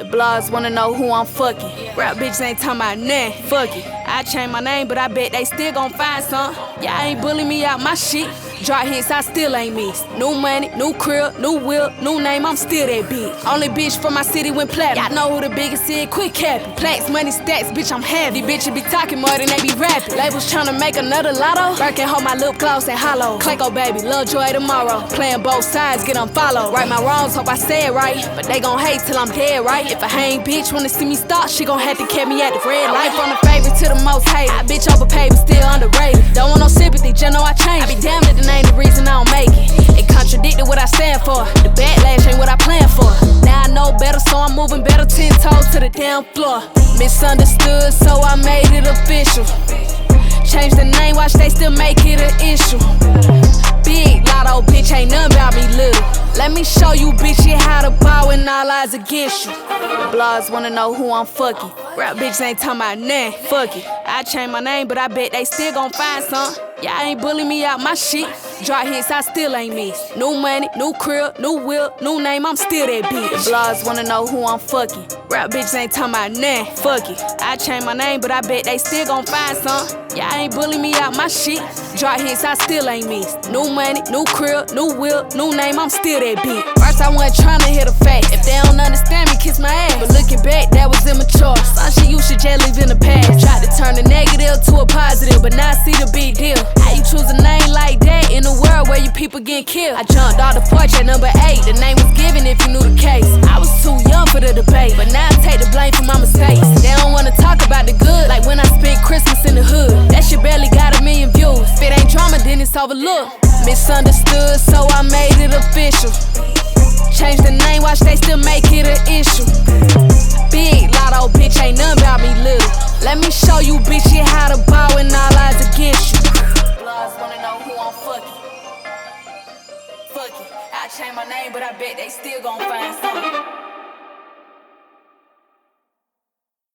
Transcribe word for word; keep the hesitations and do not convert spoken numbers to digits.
The blogs wanna know who I'm fucking. Rap bitches ain't talking about nothing. Fuck it. I changed my name, but I bet they still gon' find some. Y'all ain't bully me out my shit. Drop hits, I still ain't missed. New money, new crib, new whip, new name, I'm still that bitch. Only bitch from my city went platinum. Y'all know who the biggest is, quit capping. Plaques, money, stacks, bitch, I'm heavy. These bitches be talking more than they be rapping. Labels tryna make another lotto. Birkin hold my lip gloss and hollow. Clanko baby, lil' joy tomorrow. Playing both sides, get unfollowed. Right my wrongs, hope I say it right. But they gon' hate till I'm dead, right? If a hang bitch wanna see me start, she gon' have to catch me at the red light. From the favorite to the most hated. I bitch overpaid, but still underrated. Don't want no sympathy, just know I changed. I be damn it, the name the reason I don't make it. It contradicted what I stand for. The backlash ain't what I plan for. Now I know better, so I'm moving better. Ten toes to the damn floor. Misunderstood, so I made it official. Change the name, watch they still make it an issue. Big lotto, bitch, ain't nothing about me little. Let me show you, bitch, how to ball when all eyes against you. The blogs wanna know who I'm fucking. Rap bitches ain't talking about nothing. Fuck it. I changed my name, but I bet they still gon' find some. Y'all ain't bully me out my shit. Drop hits, I still ain't missed. New money, new crib, new whip, new name, I'm still that bitch. The blogs wanna know who I'm fucking. Rap bitches ain't talking about nothing. Fuck it. I changed my name, but I bet they still gon' find some. Y'all ain't bully me out my shit. Drop hits, I still ain't missed. New money, new crib, new whip, new name, I'm still that bitch. First I wasn't tryna hit a fact. If they don't understand me, kiss my ass. But looking back, that was immature. Some shit you should just leave in the past. Tried to turn a negative to a positive, but now I see the big deal. How you choose a name like that in a world where you people getting killed? I jumped off the porch at number eight. The name was given if you knew the case. I was too young for the debate, but now I take the blame for my mistakes. They don't wanna talk about the good, like when I spent Christmas in the hood. That shit barely got a million views. If it ain't drama, then it's overlooked. Misunderstood, so I made it official. Change the name, watch they still make it an issue. Big lotto, bitch, ain't nothing about me little. Let me show you, bitch, how to ball when all eyes against you. Blogs wanna know who I'm fucking. Fuck it. I changed my name, but I bet they still gon' find something.